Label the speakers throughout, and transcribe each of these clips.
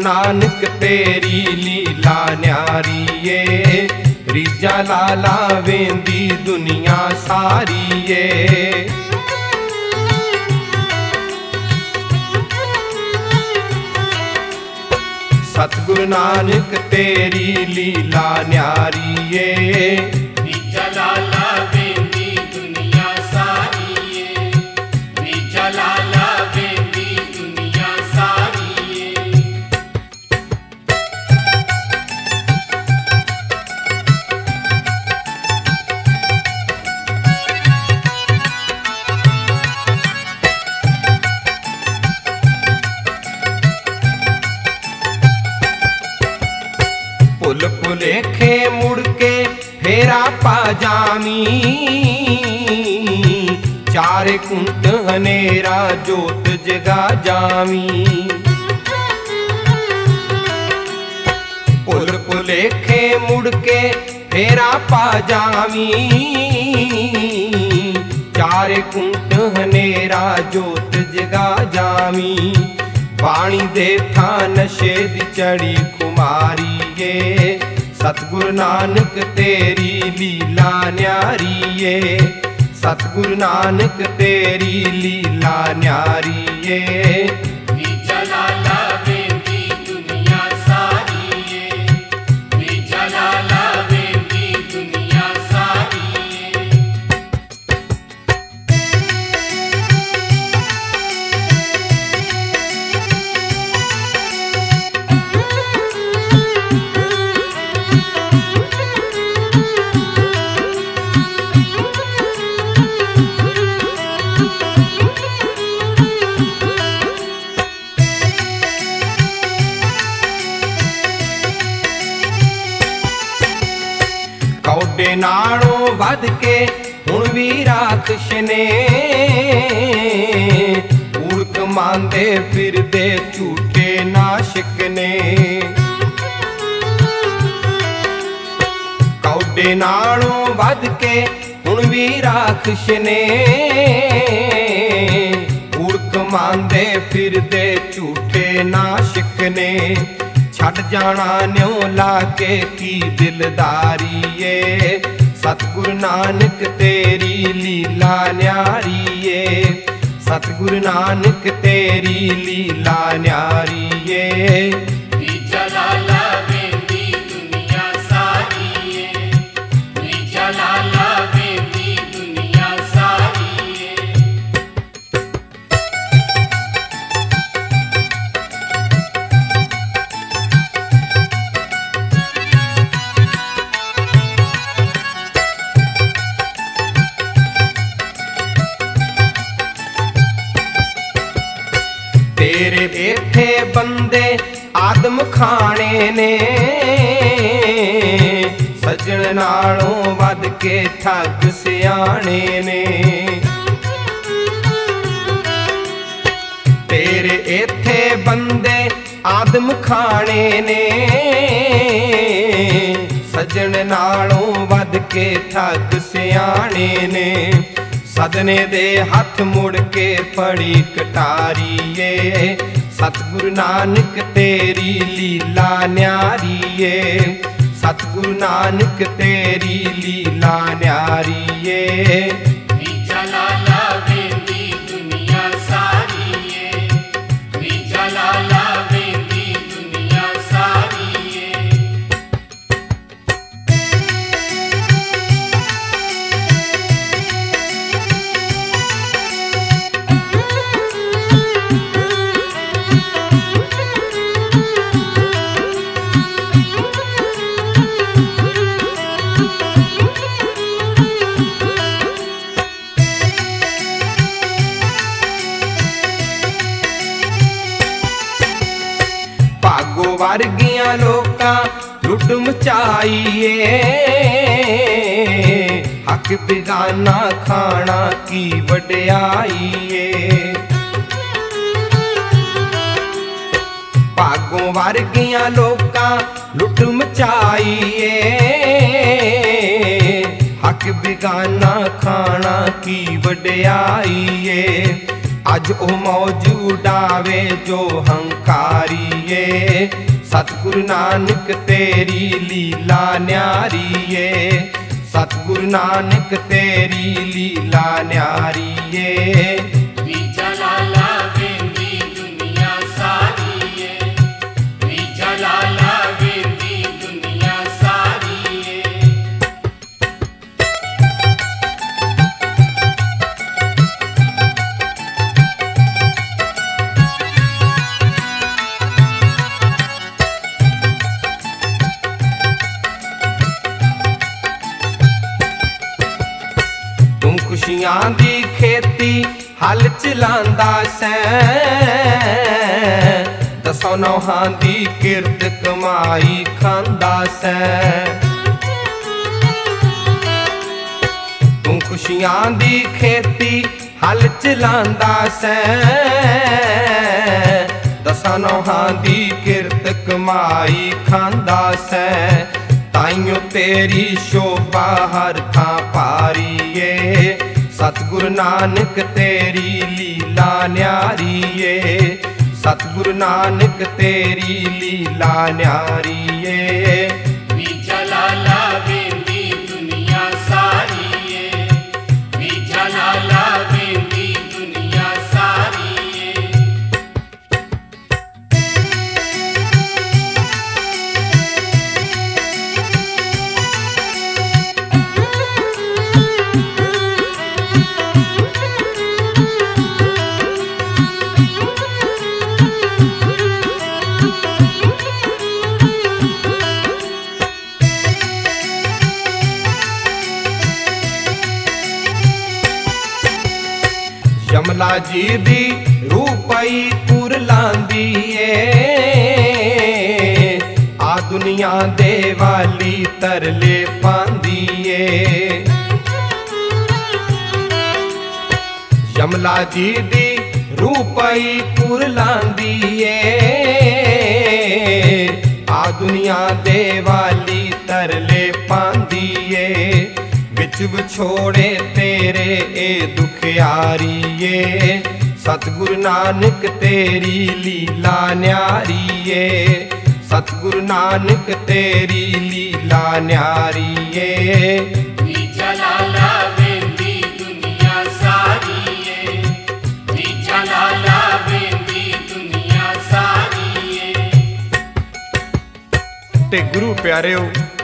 Speaker 1: नानक तेरी लीला न्यारी ए, रीजा लाला वेंदी दुनिया सारी ए। सतगुरु नानक तेरी लीला न्यारी ए,
Speaker 2: रीजा लाला वेंदी दुनिया सारी ए, रीजा लाला वेंदी दुनिया सारी ए।
Speaker 1: पुल पुलेखे मुड़ के फेरा पा जामी, चारे कुंट हनेरा जोत जगा जामी। पुल पुलेखे मुड़ के फेरा पा जामी, चारे कुंट हनेरा जोत जगा जामी। पानी दे था नशे दी चढ़ी कुमारी ए, सतगुरु नानक तेरी लीला न्यारी ए, सतगुरु नानक तेरी लीला न्यारी ए।
Speaker 2: रीजा लाला वेंदी दुनिया सारी ए, रीजा लाला वेंदी दुनिया सारी ए।
Speaker 1: कौडे नालों वध के हुण भी राखश ने, उड़क मांदे फिरदे झूठे नाशिक ने। कौडे नालों वध के हुण भी राखश ने, उड़क मांदे फिरदे झूठे नाशिक ने। छड़ जाना न्यों लाके की दिलदारी ए, सतगुरु नानक तेरी लीला न्यारी ए, सतगुरु नानक तेरी लीला न्यारी ए।
Speaker 2: रीजा लाला वेंदी दुनिया सारी ए, रीजा लाला वेंदी दुनिया सारी ए।
Speaker 1: तेरे बैठे बंदे आदम खाने ने, सजन नालों वध के ठग सियाने ने। तेरे इत्थे बंदे आदम खाने ने, सजन नालों वध के ठग सियाने ने। सदने दे हथ मुड़ के पड़ी कटारी ए, सतगुरु नानक तेरी लीला न्यारी ए, सतगुरु नानक तेरी लीला न्यारी ए।
Speaker 2: रीजा लाला वेंदी दुनिया सारी ए, रीजा लाला वेंदी दुनिया सारी ए।
Speaker 1: वर्गियां लोकां लुट मचाईए, हक बेगाना खाना की वड्याईए। भागों वर्गियां लोकां लुट मचाईए, हक बेगाना खाना की वड्याईए। अज ओ मौज उड़ावे जो हंकारिए। सतगुरु नानक तेरी लीला न्यारी है, सतगुरु नानक तेरी लीला न्यारी है।
Speaker 2: विजा लाला वेंदी दुनिया सारी है, विजा लाला वेंदी दुनिया सारी है।
Speaker 1: तू खुशियां दी खेती हल चलांदा सैं, दसों नौहां दी किरत कमाई खांदा सैं। तू खुशियां दी खेती हल चलांदा सैं, दसां नौहां दी किरत कमाई खांदा सैं। ताइयों तेरी शोभा हर थां पारीए, सतगुरु नानक तेरी लीला न्यारी है, सतगुरु नानक तेरी लीला न्यारी है।
Speaker 2: विजा लाला वेंदी दुनिया सारी है, विजा लाला वेंदी दुनिया सारी है।
Speaker 1: यमला जी दी रूपई कुरलांदी ए, आ दुनिया दे वाली तरले पांदी ए। यमला जी दी रूपई कुरलांदी ए, आ दुनिया दे वाली तरले पांदी ए। विच विछोड़े तेरे ए दुखियारी ए, सतगुरु नानक तेरी लीला न्यारी ए, सतगुरु नानक तेरी लीला न्यारी ए।
Speaker 2: विजा लाला वेंदी दुनिया सारी है, विजा लाला वेंदी दुनिया सारी है।
Speaker 1: ते गुरु प्यारेओ,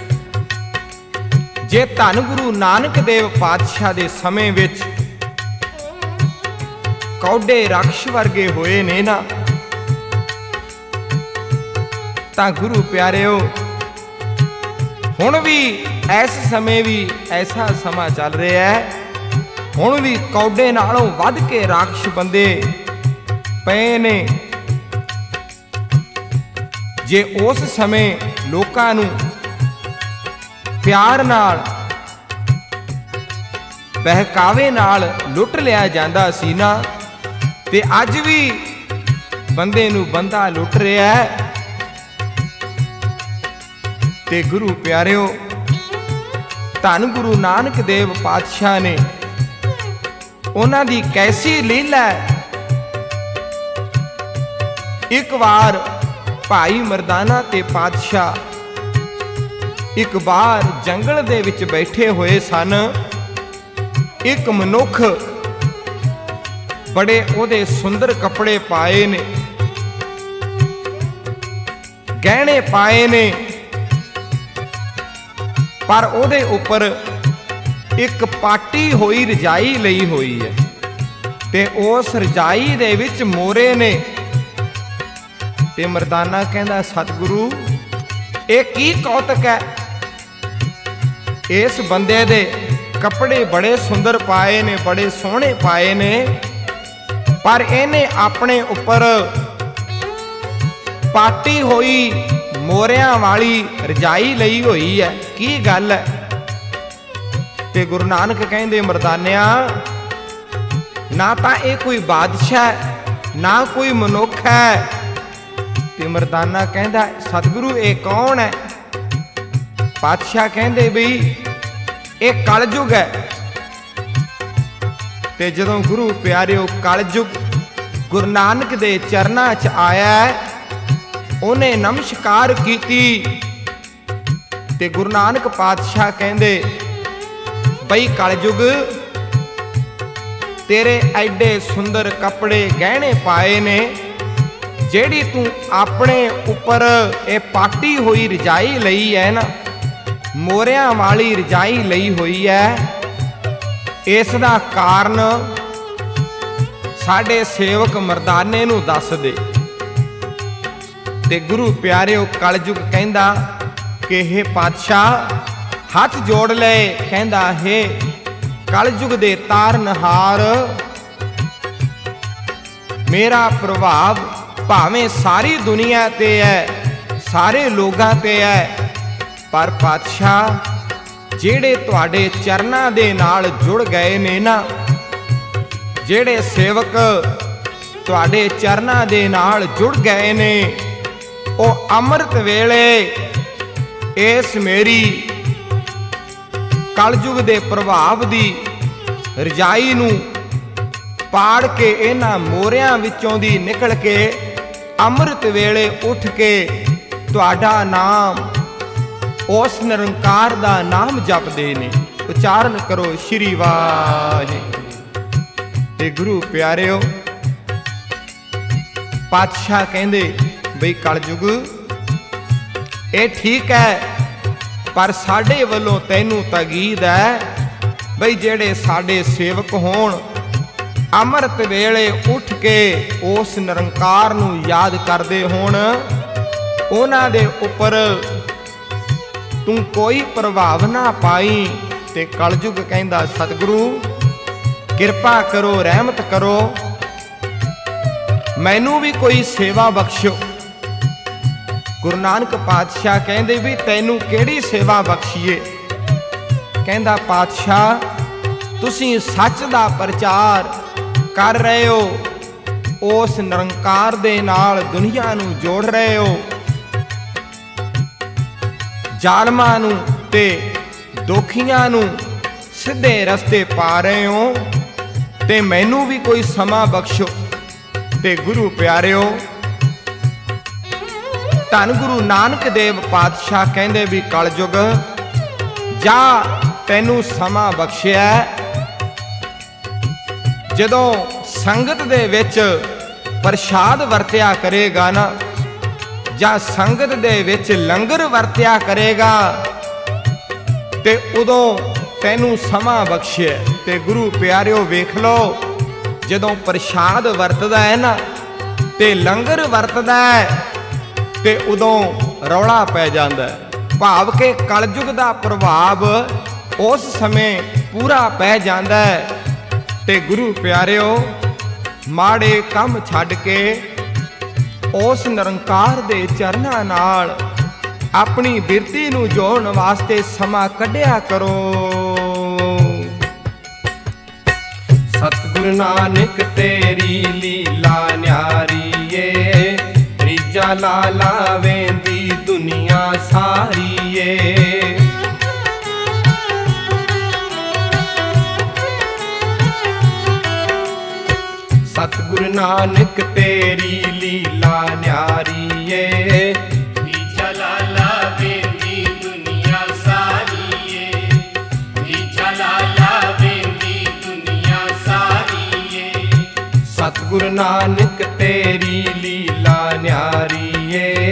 Speaker 1: जे धन गुरु नानक देव पातशाह दे समय विच कौडे राक्ष वर्गे होए ने ना, तां गुरु प्यारेओ हुण भी इस समय भी ऐसा समा चल रहा है, हुण भी कौडे नालों वध के राक्ष बंदे पए ने। जे उस समय लोकां नूं प्यार नाल बहकावे नाल लुट लिया जांदा सी ना, ते अज भी बंदे नूं बंदा लुट रहा है। ते गुरु प्यारिओ, धन गुरु नानक देव पातशाह ने उन्हां दी कैसी लीला है। एक बार भाई मरदाना ते पातशाह एक बार जंगल दे विच बैठे हुए सन। एक मनुख बड़े ओदे सुंदर कपड़े पाए ने, गहने पाए ने, पर ओदे उपर एक पाटी हुई रजाई लई हुई है, ते उस रजाई दे विच मोरे ने। ते मरदाना कहंदा, सतगुरु ये की कौतक है? इस बंदे दे कपड़े बड़े सुंदर पाए ने, बड़े सोहने पाए ने, पर इन्हें अपने उपर पाटी हुई मोरियां वाली रजाई लई हुई है, की गल है? ते गुरु नानक कहंदे, मरदानिया ना तां ये कोई बादशाह ना कोई मनुख है। ते मरदाना कहंदा, सतगुरु ये कौन है? पातशाह कहंदे बई ये कलयुग है। ते जदों गुरु प्यारिओ कलयुग ਗੁਰੂ ਨਾਨਕ ਦੇ ਚਰਨਾਂ 'ਚ ਆਇਆ, ਉਹਨੇ ਨਮਸਕਾਰ ਕੀਤੀ ਤੇ ਗੁਰੂ ਨਾਨਕ ਪਾਤਸ਼ਾਹ ਕਹਿੰਦੇ ਬਈ ਕਲਯੁਗ ਤੇਰੇ ਐਡੇ ਸੁੰਦਰ ਕੱਪੜੇ ਗਹਿਣੇ ਪਾਏ ਨੇ, ਜਿਹੜੀ ਤੂੰ ਆਪਣੇ ਉੱਪਰ ਇਹ ਪਾਟੀ ਹੋਈ ਰਜਾਈ ਲਈ ਹੈ ਨਾ, ਮੋਰਿਆਂ ਵਾਲੀ ਰਜਾਈ ਲਈ ਹੋਈ ਹੈ, ਇਸ ਦਾ ਕਾਰਨ ਸਾਡੇ ਸੇਵਕ ਮਰਦਾਨੇ ਨੂੰ ਦੱਸ ਦੇ। ਤੇ ਗੁਰੂ ਪਿਆਰਿਓ ਕਲਯੁਗ ਕਹਿੰਦਾ ਕਿ ਹੇ ਪਾਤਸ਼ਾਹ, ਹੱਥ ਜੋੜ ਲਏ, ਕਹਿੰਦਾ ਹੈ ਕਲਯੁਗ ਦੇ ਤਾਰਨਹਾਰ, ਮੇਰਾ ਪ੍ਰਭਾਵ ਭਾਵੇਂ ਸਾਰੀ ਦੁਨੀਆ ਤੇ ਹੈ, ਸਾਰੇ ਲੋਕਾਂ ਤੇ ਹੈ, ਪਰ ਪਾਤਸ਼ਾਹ ਜਿਹੜੇ ਤੁਹਾਡੇ ਚਰਨਾਂ ਦੇ ਨਾਲ ਜੁੜ ਗਏ ਨੇ ਨਾ, ਜਿਹੜੇ ਸੇਵਕ ਤੁਹਾਡੇ ਚਰਨਾਂ ਦੇ ਨਾਲ ਜੁੜ ਗਏ ਨੇ, ਉਹ ਅੰਮ੍ਰਿਤ ਵੇਲੇ ਇਸ ਮੇਰੀ ਕਲਯੁਗ ਦੇ ਪ੍ਰਭਾਵ ਦੀ ਰਜਾਈ ਨੂੰ ਪਾੜ ਕੇ ਇਹਨਾਂ ਮੋਰਿਆਂ ਵਿੱਚੋਂ ਦੀ ਨਿਕਲ ਕੇ ਅੰਮ੍ਰਿਤ ਵੇਲੇ ਉੱਠ ਕੇ ਤੁਹਾਡਾ ਨਾਮ, ਉਸ ਨਿਰੰਕਾਰ ਦਾ ਨਾਮ ਜਪਦੇ ਨੇ। ਉਚਾਰਨ ਕਰੋ ਸ਼੍ਰੀ ਵਾਹਿਗੁਰੂ। ਤੇ ਗੁਰੂ ਪਿਆਰਿਓ ਪਾਤਸ਼ਾਹ ਕਹਿੰਦੇ ਬਈ ਕਲਯੁਗ ਇਹ ਠੀਕ ਹੈ, ਪਰ ਸਾਡੇ ਵੱਲੋਂ ਤੈਨੂੰ ਤਾਕੀਦ ਹੈ ਬਈ ਜਿਹੜੇ ਸਾਡੇ ਸੇਵਕ ਹੋਣ, ਅੰਮ੍ਰਿਤ ਵੇਲੇ ਉੱਠ ਕੇ ਉਸ ਨਿਰੰਕਾਰ ਨੂੰ ਯਾਦ ਕਰਦੇ ਹੋਣ, ਉਹਨਾਂ ਦੇ ਉੱਪਰ ਤੂੰ ਕੋਈ ਪ੍ਰਭਾਵ ਨਾ ਪਾਈ। ਤੇ ਕਲਯੁਗ ਕਹਿੰਦਾ ਸਤਿਗੁਰੂ ਕਿਰਪਾ ਕਰੋ, ਰਹਿਮਤ ਕਰੋ, ਮੈਨੂੰ ਵੀ ਕੋਈ ਸੇਵਾ ਬਖਸ਼ੋ। ਗੁਰੂ ਨਾਨਕ ਪਾਤਸ਼ਾਹ ਕਹਿੰਦੇ ਵੀ ਤੈਨੂੰ ਕਿਹੜੀ ਸੇਵਾ ਬਖਸ਼ੀਏ? ਕਹਿੰਦਾ ਪਾਤਸ਼ਾਹ ਤੁਸੀਂ ਸੱਚ ਦਾ ਪ੍ਰਚਾਰ ਕਰ ਰਹੇ ਹੋ, ਉਸ ਨਿਰੰਕਾਰ ਦੇ ਨਾਲ ਦੁਨੀਆ ਨੂੰ ਜੋੜ ਰਹੇ ਹੋ, ਜ਼ਾਲਮਾਂ ਨੂੰ ਤੇ ਦੋਖੀਆਂ ਨੂੰ ਸਿੱਧੇ ਰਸਤੇ ਪਾ ਰਹੇ ਹੋ, ਤੇ ਮੈਨੂੰ ਵੀ ਕੋਈ ਸਮਾਂ ਬਖਸ਼ੋ। ਤੇ ਗੁਰੂ ਪਿਆਰਿਓ ਧੰਨ ਗੁਰੂ ਨਾਨਕ ਦੇਵ ਪਾਤਸ਼ਾਹ ਕਹਿੰਦੇ ਵੀ ਕਲਯੁਗ ਜਾ ਤੈਨੂੰ ਸਮਾਂ ਬਖਸ਼ਿਆ, ਜਦੋਂ ਸੰਗਤ ਦੇ ਵਿੱਚ ਪ੍ਰਸ਼ਾਦ ਵਰਤਿਆ ਕਰੇਗਾ ਨਾ, ਜਾਂ ਸੰਗਤ ਦੇ ਵਿੱਚ ਲੰਗਰ ਵਰਤਿਆ ਕਰੇਗਾ, ਤੇ ਉਦੋਂ ਤੈਨੂੰ ਸਮਾਂ ਬਖਸ਼ਿਆ। ਤੇ ਗੁਰੂ ਪਿਆਰਿਓ ਵੇਖ ਲਓ, ਜਦੋਂ ਪ੍ਰਸ਼ਾਦ ਵਰਤਦਾ ਹੈ ਨਾ ਤੇ ਲੰਗਰ ਵਰਤਦਾ ਹੈ, ਤੇ ਉਦੋਂ ਰੌਲਾ ਪੈ ਜਾਂਦਾ ਹੈ, ਭਾਵ ਕਿ ਕਲਯੁਗ ਦਾ ਪ੍ਰਭਾਵ ਉਸ ਸਮੇਂ ਪੂਰਾ ਪੈ ਜਾਂਦਾ ਹੈ। ਤੇ ਗੁਰੂ ਪਿਆਰਿਓ ਮਾੜੇ ਕੰਮ ਛੱਡ ਕੇ ਉਸ ਨਿਰੰਕਾਰ ਦੇ ਚਰਨਾਂ ਨਾਲ ਆਪਣੀ ਬਿਰਤੀ ਨੂੰ ਜੋੜਨ ਵਾਸਤੇ ਸਮਾਂ ਕੱਢਿਆ ਕਰੋ। ਸਤਿਗੁਰੂ ਨਾਨਕ ਤੇਰੀ ਲੀਲਾ ਨਿਆਰੀ ਏ, ਤ੍ਰੀਜਾ ਲਾਲਾ ਵੇਂਦੀ ਦੁਨੀਆ ਸਾਰੀ ਏ। ਸਤਿਗੁਰੂ ਨਾਨਕ ਤੇਰੀ ਲੀਲਾ ਨਿਆਰੀ ਏ,
Speaker 2: ਤ੍ਰੀਜਾ ਲਾਲਾ ਵੇਂਦੀ ਦੁਨੀਆ ਸਾਰੀ ਏ, ਤ੍ਰੀਜਾ ਲਾਲਾ ਵੇਂਦੀ ਦੁਨੀਆ ਸਾਰੀ ਏ।
Speaker 1: ਸਤਿਗੁਰੂ ਨਾਨਕ ਤੇਰੀ ਲੀਲਾ ਨਿਆਰੀ ਏ,